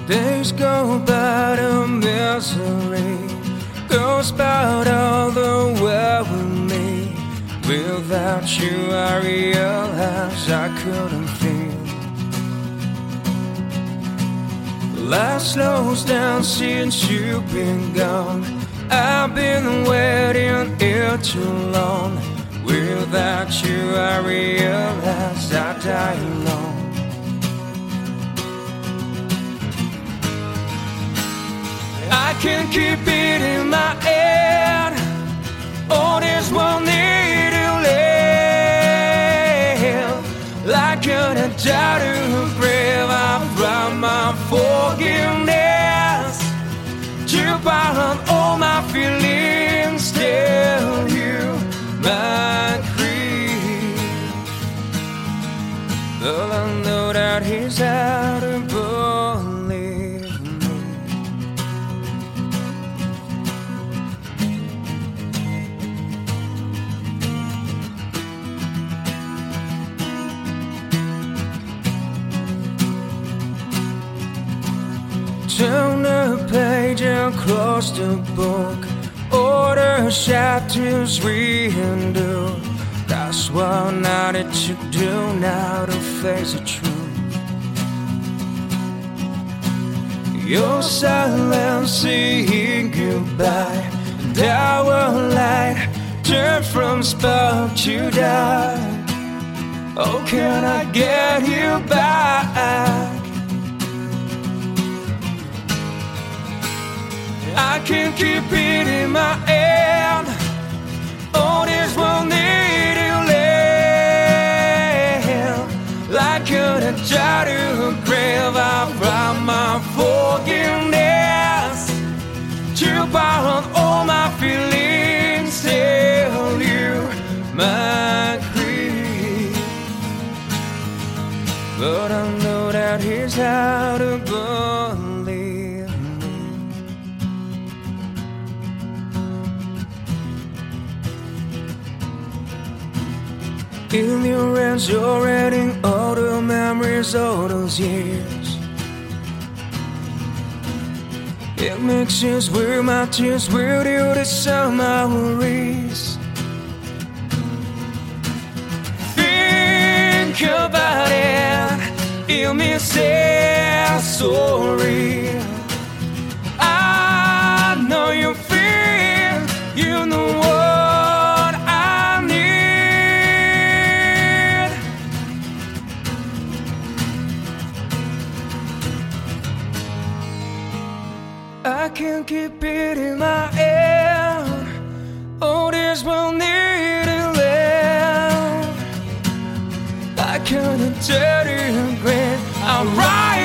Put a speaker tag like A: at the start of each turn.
A: Days go by to misery, goes by all the world with me. Without you I realize I couldn't feel. Life slows down since you've been gone. I've been waiting here too long. Without you I realize I die alone. I can't keep it in my head. Oh, this one need to live. Like an die to the grave, I found my forgiveness. To find all my feelings, tell you my grief. But I know that he's out to believe me. Turn the page and close the book. Order chapters redo. That's what I need to do now to face the truth. Your silence saying goodbye, and our light turned from spark to dark. Oh, can I get you back? I can't keep it in my head. Oh, this one need to live. Like a die to a grave, I found my forgiveness. To find all my feelings, tell you my grief. But I know that he's how to believe. In your hands, you're writing all the memories of those years. It mixes with my tears, with you to some my worries. Think about it, you miss it, sorry. I know you feel, you know what I need. I can't keep it in my head. Oh, this will need to live. I can't tell you again. I'm right.